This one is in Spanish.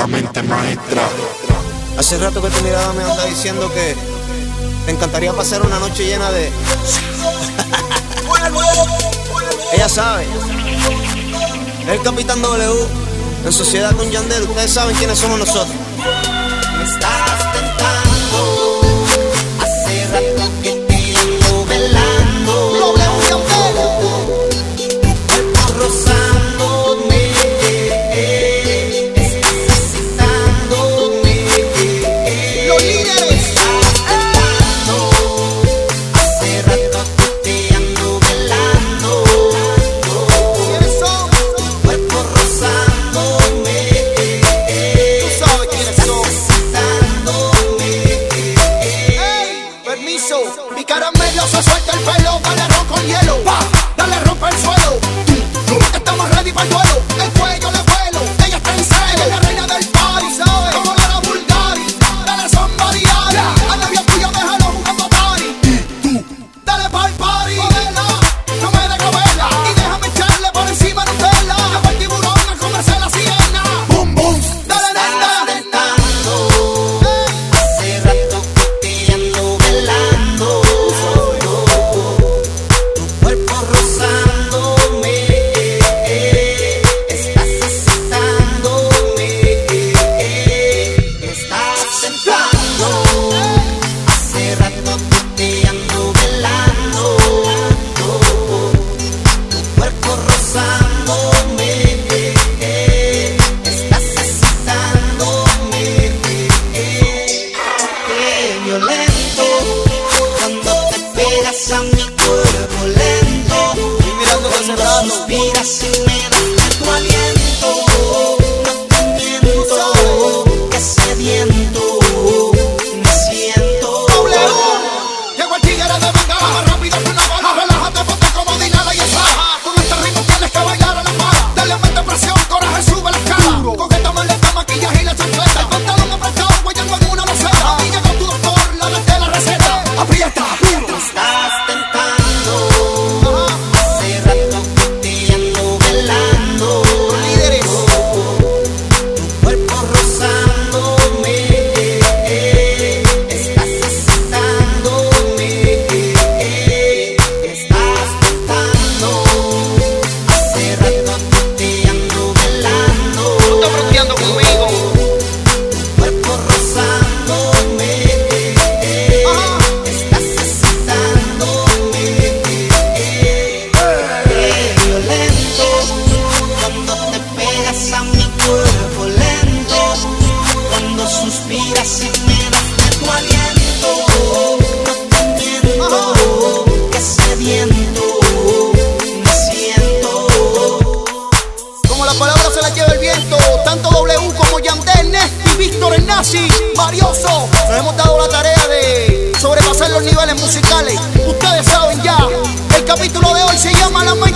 la mente maestra. Hace rato que tu mirada me anda diciendo que te encantaría pasar una noche llena de... Ella sabe. El Capitán W, en sociedad con Yandel. Ustedes saben quiénes somos nosotros. Me estás tentando, hace rato que te ando velando. Cuerpo rozándome, estás excitándome. Los líderes. Hace rato que te ando velando. ¿Quiénes son? Cuerpo rozándome, Tú sabes quiénes son. Permiso, Mi caramelo se suelta el pelo, dale ron con hielo, pa, dale rompe el suelo. Estamos ready para el duelo, el cuello le vuelo, ella está en celo, ella es la reina del party, ¿sabes? Como la Bulgari, dale somebody a la vía tuya déjalo jugando Atari. Dale pa'l party, modela, no me dejes verla y déjame echarle por encima Nutella. Llevo el tiburón a comerse la sirena. Boom, boom, dale nena. Hace rato que te ando velando. Tu cuerpo rozándome, estás excitándome, me estás tentando. Hace rato que te ando velando. Tu cuerpo rozándome, estás excitándome. Qué violento cuando te pegas a mi cuerpo lento. estoy mirando hace Cuando rato. suspiras y me das tu aliento. No te miento, que sediento me siento. Llegó el tigre de bengala, más rápido que una bala. Relájate, ponte como Dinala y Esaja. Con este ritmo tienes que bailar a la mala. Dale mete presión, coraje, sube la escala. Coquétame el maquillaje y la chancleta. El pantalón apretado, guayando en una loseta. Y llegó tu doctor, la de la receta. Aprieta, Me estás tentando. Hace rato que te ando velando. Líderes. Tu cuerpo rozándome, estás excitándome, me estás tentando. Hace rato que te ando velando. Tú estás fronteando conmigo. Tu cuerpo rozándome, estás excitándome. Qué violento cuando te pegas a mi cuerpo lento. Cuando suspiras y me das de tu aliento. No te miento, que sediento me siento. como la palabra se la lleva el viento. Tanto W como Yandel, Nesty, Víctor, el Nazi, Marioso. Nos hemos dado la tarea de sobrepasar los niveles musicales. Ustedes saben ya, el capítulo de hoy se llama La Mente